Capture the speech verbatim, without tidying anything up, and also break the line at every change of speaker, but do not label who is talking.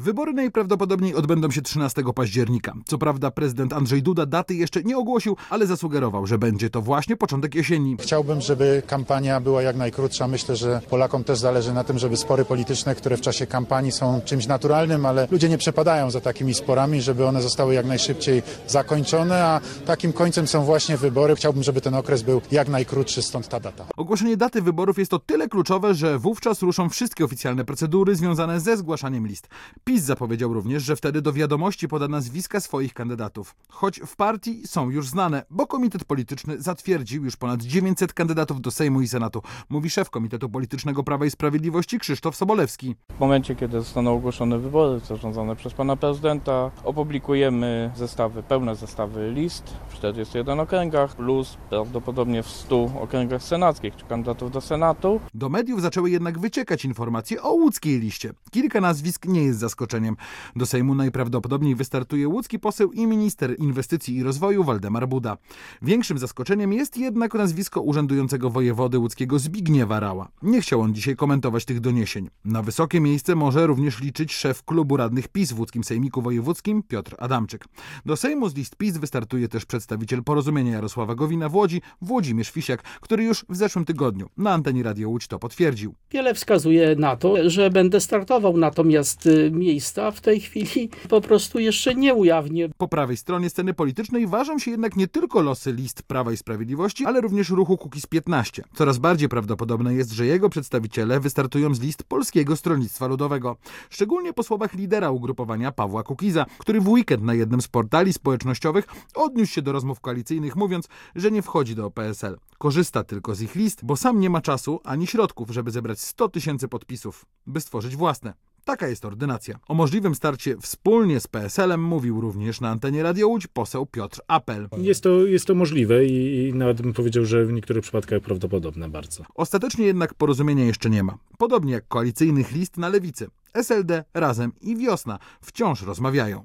Wybory najprawdopodobniej odbędą się trzynastego października. Co prawda prezydent Andrzej Duda daty jeszcze nie ogłosił, ale zasugerował, że będzie to właśnie początek jesieni.
Chciałbym, żeby kampania była jak najkrótsza. Myślę, że Polakom też zależy na tym, żeby spory polityczne, które w czasie kampanii są czymś naturalnym, ale ludzie nie przepadają za takimi sporami, żeby one zostały jak najszybciej zakończone, a takim końcem są właśnie wybory. Chciałbym, żeby ten okres był jak najkrótszy, stąd ta data.
Ogłoszenie daty wyborów jest o tyle kluczowe, że wówczas ruszą wszystkie oficjalne procedury związane ze zgłaszaniem list. PiS zapowiedział również, że wtedy do wiadomości poda nazwiska swoich kandydatów. Choć w partii są już znane, bo komitet polityczny zatwierdził już ponad dziewięćset kandydatów do Sejmu i Senatu, mówi szef Komitetu Politycznego Prawa i Sprawiedliwości Krzysztof Sobolewski.
W momencie, kiedy zostaną ogłoszone wybory zarządzane przez pana prezydenta, opublikujemy zestawy, pełne zestawy list w czterdziestu jeden okręgach plus prawdopodobnie w stu okręgach senackich czy kandydatów do Senatu.
Do mediów zaczęły jednak wyciekać informacje o łódzkiej liście. Kilka nazwisk nie jest zaskoczeniem. Do Sejmu najprawdopodobniej wystartuje łódzki poseł i minister inwestycji i rozwoju Waldemar Buda. Większym zaskoczeniem jest jednak nazwisko urzędującego wojewody łódzkiego Zbigniewa Rała. Nie chciał on dzisiaj komentować tych doniesień. Na wysokie miejsce może również liczyć szef klubu radnych PiS w łódzkim sejmiku wojewódzkim Piotr Adamczyk. Do Sejmu z list PiS wystartuje też przedstawiciel Porozumienia Jarosława Gowina w Łodzi, Włodzimierz Fisiak, który już w zeszłym tygodniu na antenie Radio Łódź to potwierdził.
Wiele wskazuje na to, że będę startował, natomiast miejsca w tej chwili po prostu jeszcze nie ujawnię.
Po prawej stronie sceny politycznej ważą się jednak nie tylko losy list Prawa i Sprawiedliwości, ale również ruchu Kukiz piętnaście. Coraz bardziej prawdopodobne jest, że jego przedstawiciele wystartują z list Polskiego Stronnictwa Ludowego. Szczególnie po słowach lidera ugrupowania Pawła Kukiza, który w weekend na jednym z portali społecznościowych odniósł się do rozmów koalicyjnych, mówiąc, że nie wchodzi do P S L. Korzysta tylko z ich list, bo sam nie ma czasu ani środków, żeby zebrać sto tysięcy podpisów, by stworzyć własne. Taka jest ordynacja. O możliwym starcie wspólnie z P S L-em mówił również na antenie Radio Łódź poseł Piotr Apel.
Jest to, jest to możliwe i, i nawet bym powiedział, że w niektórych przypadkach prawdopodobne bardzo.
Ostatecznie jednak porozumienia jeszcze nie ma. Podobnie jak koalicyjnych list na lewicy. S L D, Razem i Wiosna wciąż rozmawiają.